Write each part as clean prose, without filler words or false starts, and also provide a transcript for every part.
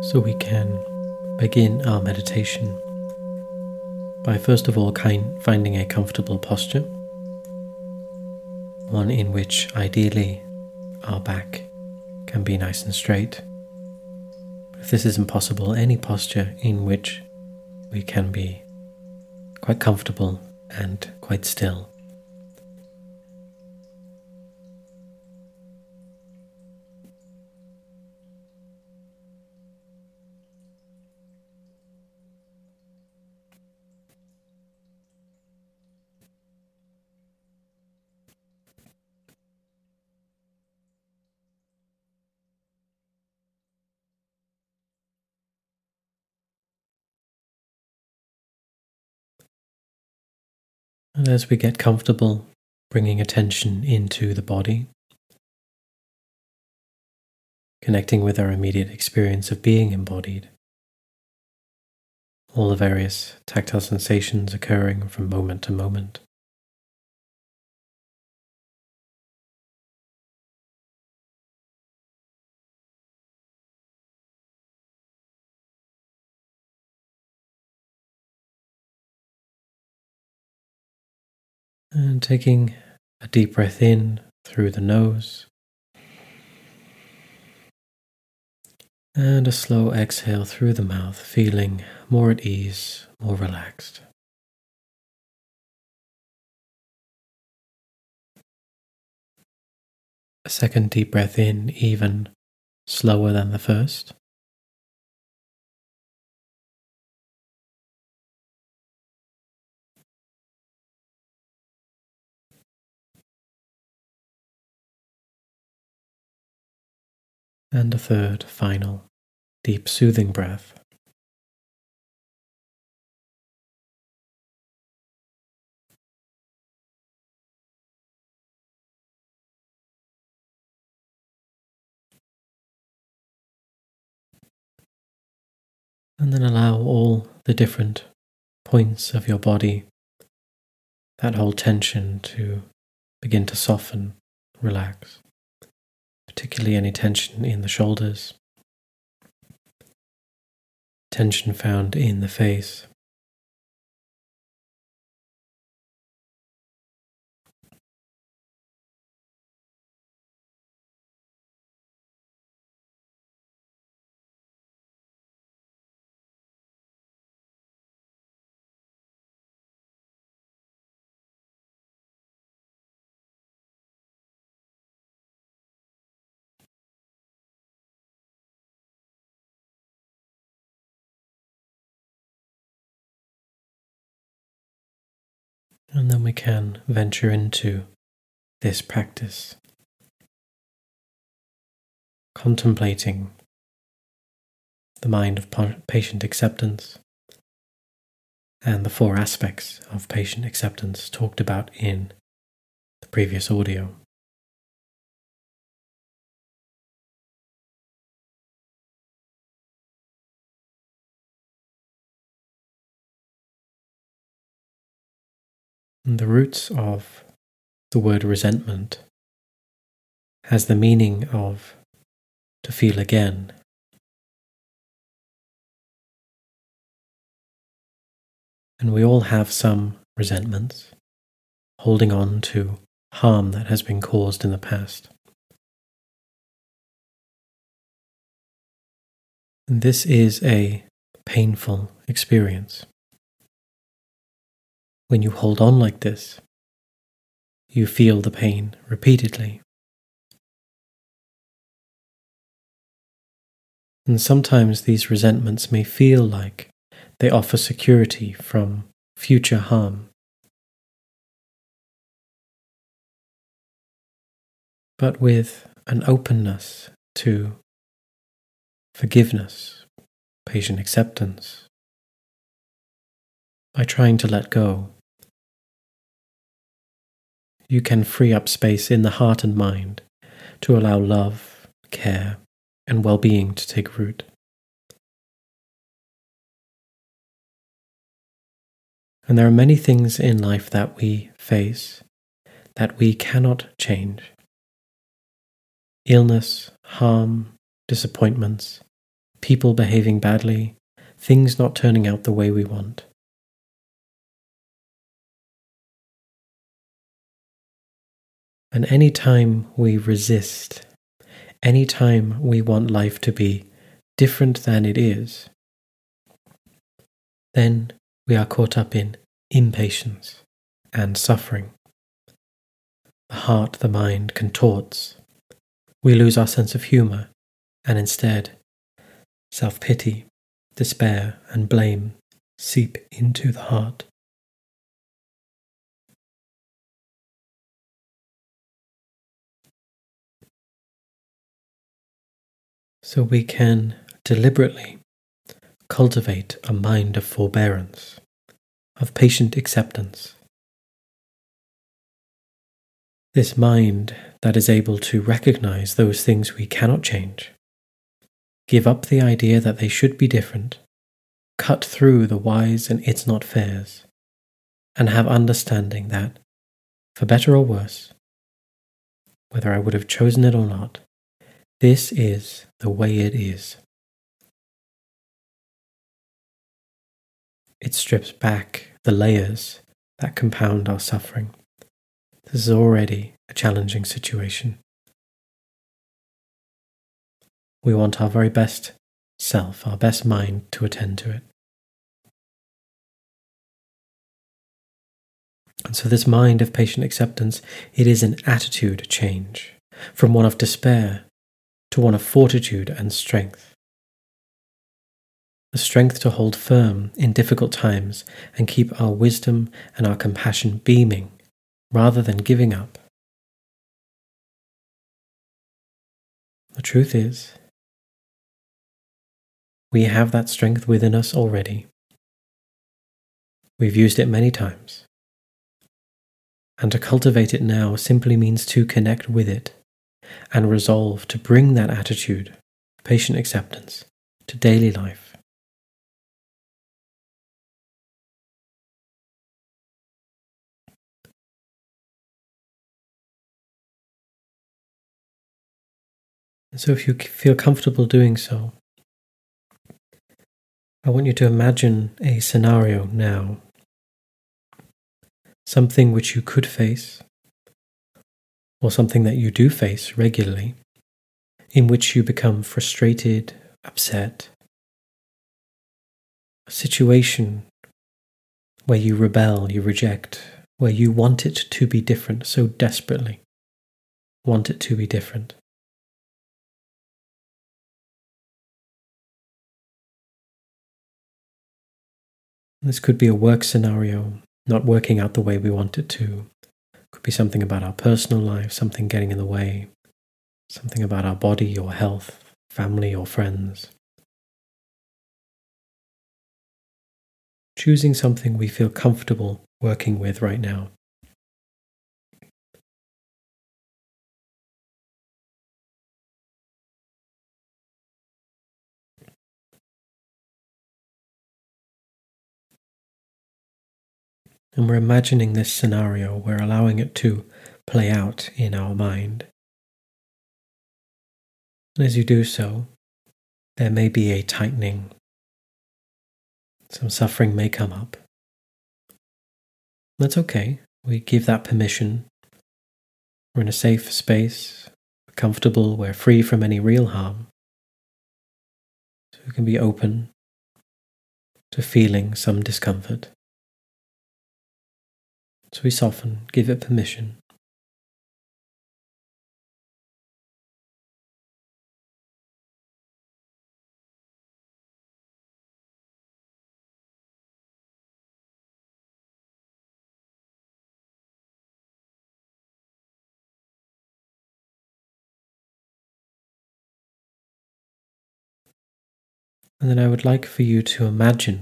So we can begin our meditation by first of all finding a comfortable posture, one in which ideally our back can be nice and straight. If this isn't possible, any posture in which we can be quite comfortable and quite still. And as we get comfortable, bringing attention into the body, connecting with our immediate experience of being embodied, all the various tactile sensations occurring from moment to moment. And taking a deep breath in through the nose, and a slow exhale through the mouth, feeling more at ease, more relaxed. A second deep breath in, even slower than the first. And a third, final, deep soothing breath. And then allow all the different points of your body, that whole tension, to begin to soften, relax. Particularly any tension in the shoulders, tension found in the face. And then we can venture into this practice, contemplating the mind of patient acceptance and the 4 aspects of patient acceptance talked about in the previous audio. And the roots of the word resentment has the meaning of to feel again. And we all have some resentments, holding on to harm that has been caused in the past. And this is a painful experience. When you hold on like this, you feel the pain repeatedly. And sometimes these resentments may feel like they offer security from future harm. But with an openness to forgiveness, patient acceptance, by trying to let go, you can free up space in the heart and mind to allow love, care, and well-being to take root. And there are many things in life that we face that we cannot change. Illness, harm, disappointments, people behaving badly, things not turning out the way we want. And any time we resist, any time we want life to be different than it is, then we are caught up in impatience and suffering. The heart, the mind contorts. We lose our sense of humour, and instead, self-pity, despair, and blame seep into the heart. So we can deliberately cultivate a mind of forbearance, of patient acceptance. This mind that is able to recognize those things we cannot change, give up the idea that they should be different, cut through the whys and it's not fairs, and have understanding that, for better or worse, whether I would have chosen it or not, this is the way it is. It strips back the layers that compound our suffering. This is already a challenging situation. We want our very best self, our best mind to attend to it. And so this mind of patient acceptance, it is an attitude change from one of despair to one of fortitude and strength. The strength to hold firm in difficult times and keep our wisdom and our compassion beaming rather than giving up. The truth is, we have that strength within us already. We've used it many times. And to cultivate it now simply means to connect with it and resolve to bring that attitude, patient acceptance, to daily life. And so if you feel comfortable doing so, I want you to imagine a scenario now, something which you could face, or something that you do face regularly, in which you become frustrated, upset, a situation where you rebel, you reject, where you want it to be different so desperately, want it to be different. This could be a work scenario, not working out the way we want it to. It could be something about our personal life, something getting in the way, something about our body or health, family or friends. Choosing something we feel comfortable working with right now. And we're imagining this scenario, we're allowing it to play out in our mind. And as you do so, there may be a tightening. Some suffering may come up. That's okay. We give that permission. We're in a safe space, we're comfortable, we're free from any real harm. So we can be open to feeling some discomfort. So we soften, give it permission. And then I would like for you to imagine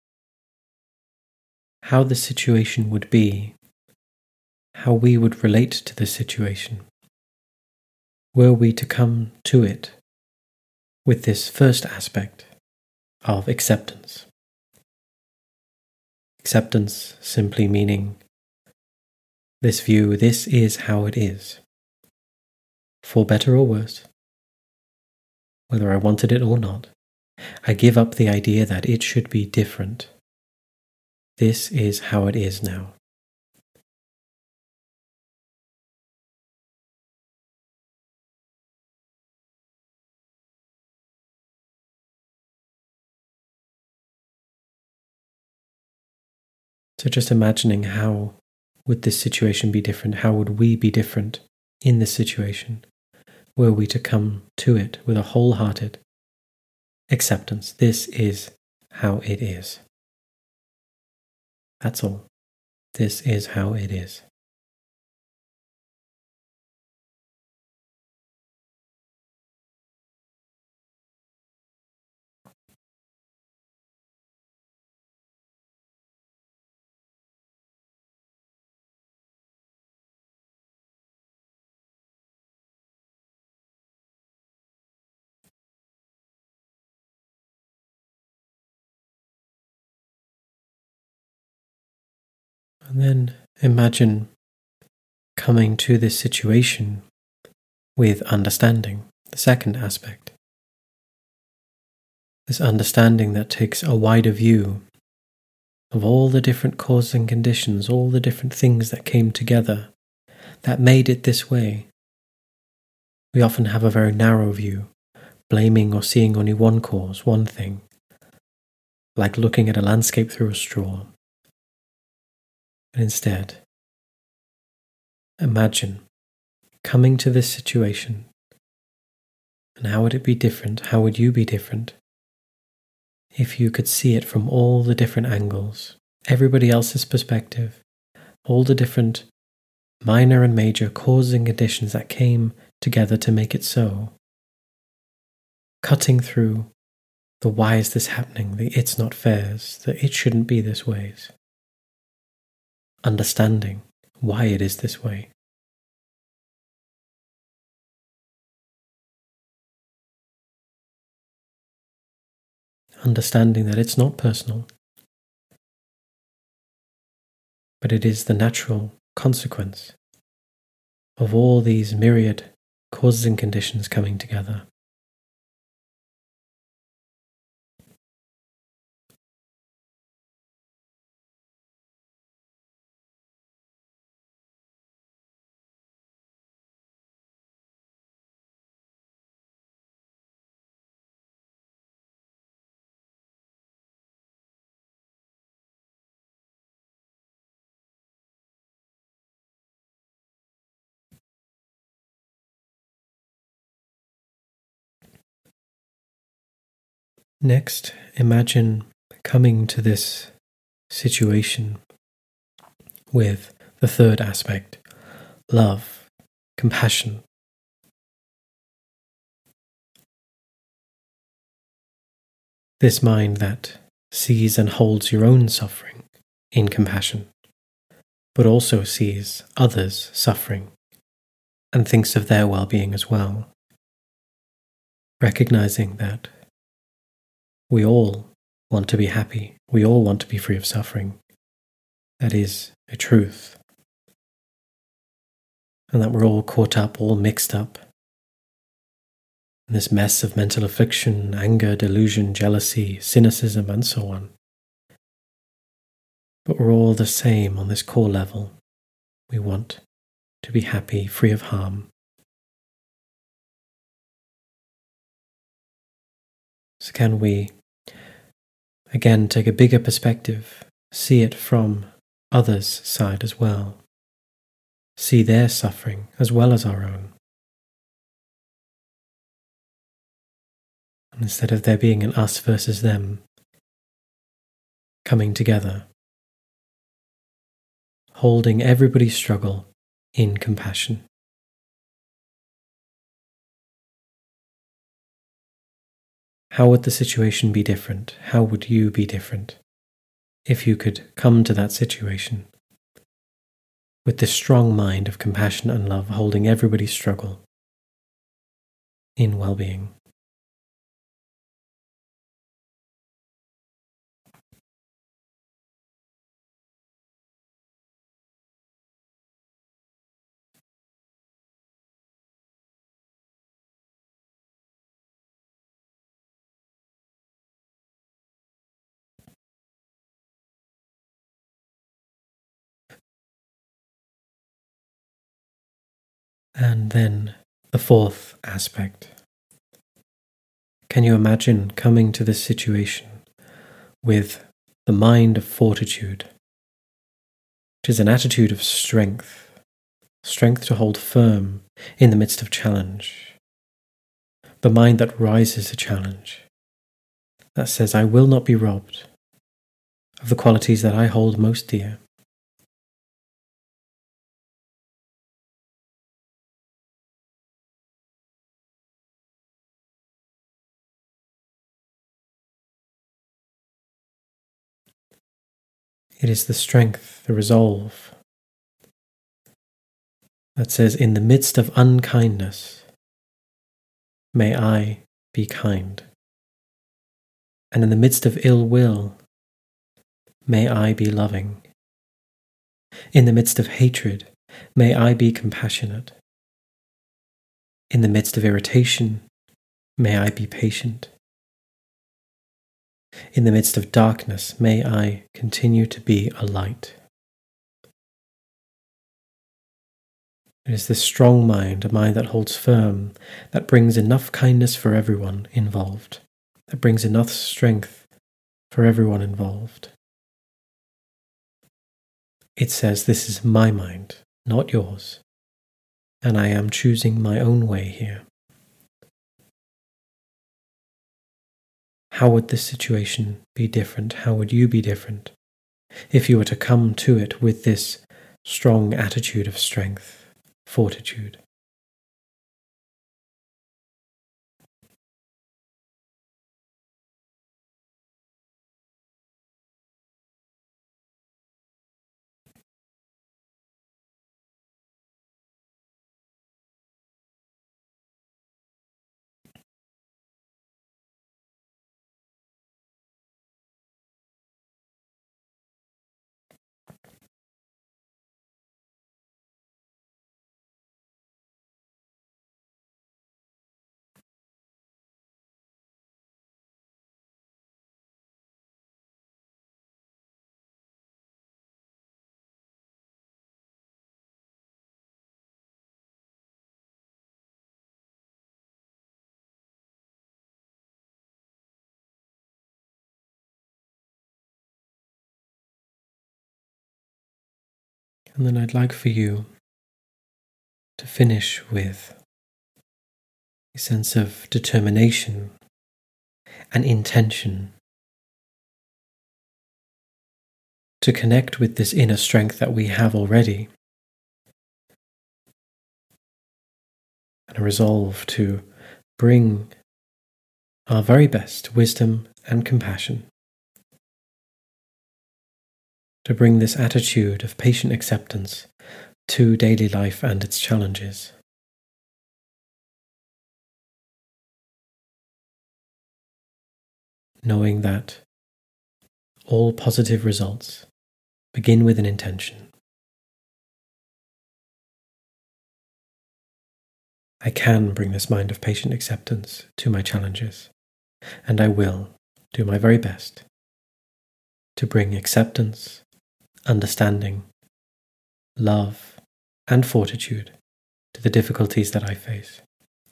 how the situation would be, how we would relate to the situation, were we to come to it with this first aspect of acceptance. Acceptance simply meaning this view, this is how it is, for better or worse, whether I wanted it or not, I give up the idea that it should be different. This is how it is now. So just imagining, how would this situation be different? How would we be different in this situation? Were we to come to it with a wholehearted acceptance? This is how it is. That's all. This is how it is. And then imagine coming to this situation with understanding, the second aspect. This understanding that takes a wider view of all the different causes and conditions, all the different things that came together that made it this way. We often have a very narrow view, blaming or seeing only one cause, one thing, like looking at a landscape through a straw. And instead, imagine coming to this situation, and how would it be different? How would you be different if you could see it from all the different angles, everybody else's perspective, all the different minor and major causes and conditions that came together to make it so, cutting through the why is this happening, the it's not fairs, the it shouldn't be this ways, understanding why it is this way. Understanding that it's not personal, but it is the natural consequence of all these myriad causes and conditions coming together. Next, imagine coming to this situation with the third aspect, love, compassion. This mind that sees and holds your own suffering in compassion, but also sees others suffering and thinks of their well-being as well, recognizing that we all want to be happy, we all want to be free of suffering. That is a truth. And that we're all caught up, all mixed up in this mess of mental affliction, anger, delusion, jealousy, cynicism, and so on. But we're all the same on this core level. We want to be happy, free of harm. So can we, again, take a bigger perspective, see it from others' side as well, see their suffering as well as our own. And instead of there being an us versus them, coming together, holding everybody's struggle in compassion. How would the situation be different? How would you be different if you could come to that situation with this strong mind of compassion and love, holding everybody's struggle in well-being? And then the fourth aspect. Can you imagine coming to this situation with the mind of fortitude, which is an attitude of strength, strength to hold firm in the midst of challenge, the mind that rises to challenge, that says, I will not be robbed of the qualities that I hold most dear. It is the strength, the resolve, that says, in the midst of unkindness, may I be kind. And in the midst of ill will, may I be loving. In the midst of hatred, may I be compassionate. In the midst of irritation, may I be patient. In the midst of darkness, may I continue to be a light. It is this strong mind, a mind that holds firm, that brings enough kindness for everyone involved, that brings enough strength for everyone involved. It says, this is my mind, not yours, and I am choosing my own way here. How would this situation be different? How would you be different if you were to come to it with this strong attitude of strength, fortitude? And then I'd like for you to finish with a sense of determination and intention to connect with this inner strength that we have already, and a resolve to bring our very best wisdom and compassion, to bring this attitude of patient acceptance to daily life and its challenges. Knowing that all positive results begin with an intention. I can bring this mind of patient acceptance to my challenges, and I will do my very best to bring acceptance, understanding, love, and fortitude to the difficulties that I face.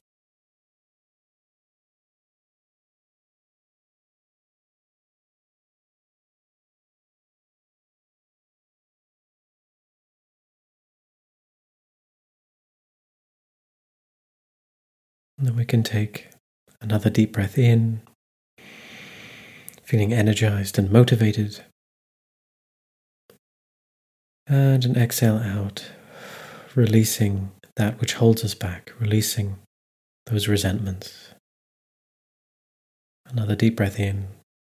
And then we can take another deep breath in, feeling energized and motivated, and an exhale out, releasing that which holds us back, releasing those resentments. Another deep breath in,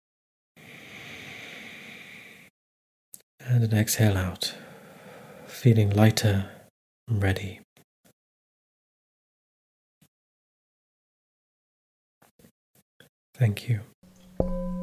and an exhale out, feeling lighter and ready. Thank you.